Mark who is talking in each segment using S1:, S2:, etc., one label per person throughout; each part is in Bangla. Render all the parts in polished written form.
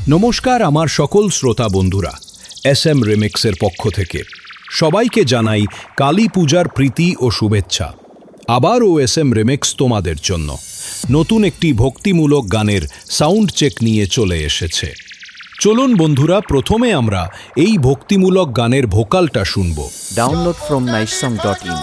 S1: নমস্কার আমার সকল শ্রোতা বন্ধুরা, SM রিমিক্সের পক্ষ থেকে সবাইকে জানাই কালী পূজার প্রীতি ও শুভেচ্ছা। আবারও SM রিমিক্স তোমাদের জন্য নতুন একটি ভক্তিমূলক গানের সাউন্ড চেক নিয়ে চলে এসেছে। চলুন বন্ধুরা, প্রথমে আমরা এই ভক্তিমূলক গানের ভোকালটা শুনব।
S2: Download from naishsong.in।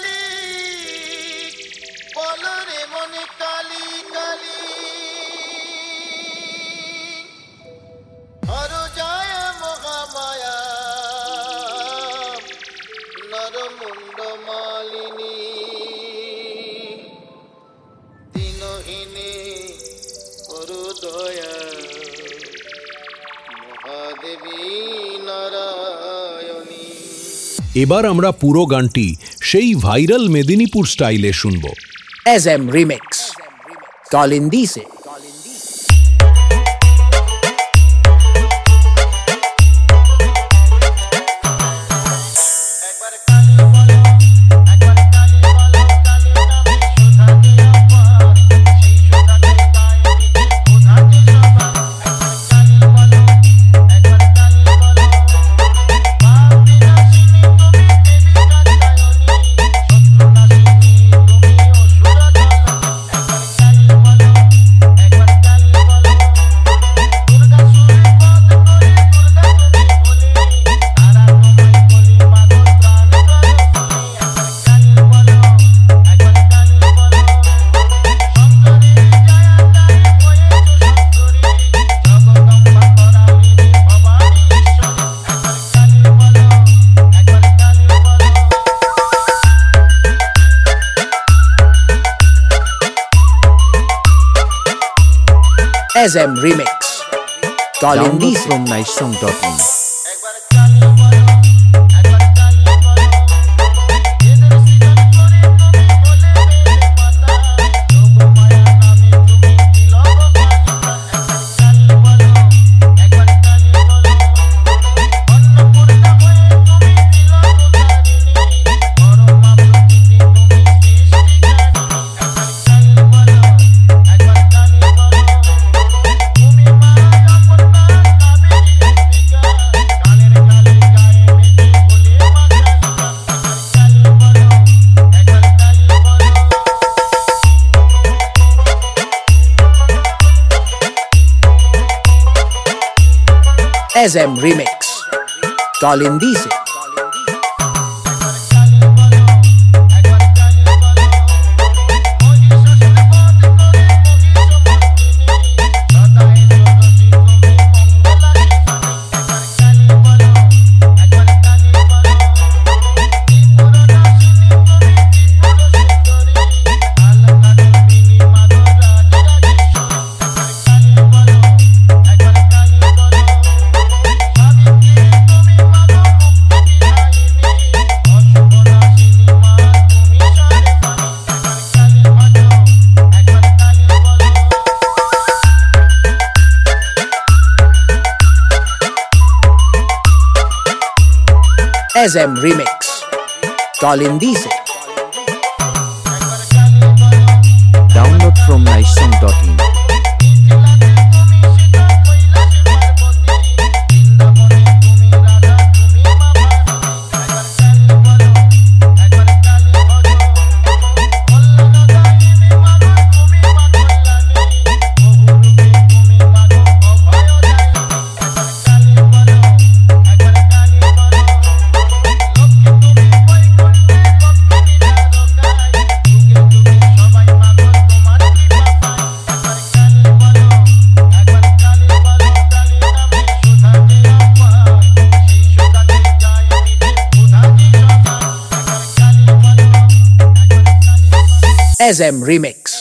S1: এবার আমরা পুরো গানটি সেই ভাইরাল মেদিনীপুর স্টাইলে শুনব।
S3: SM Remix Kalindise। SM Remix
S2: Kalindise from naishsong.in।
S3: SM Remix Kalindise। SM Remix Kalindise।
S2: Download from naishsong.in।
S3: SM Remix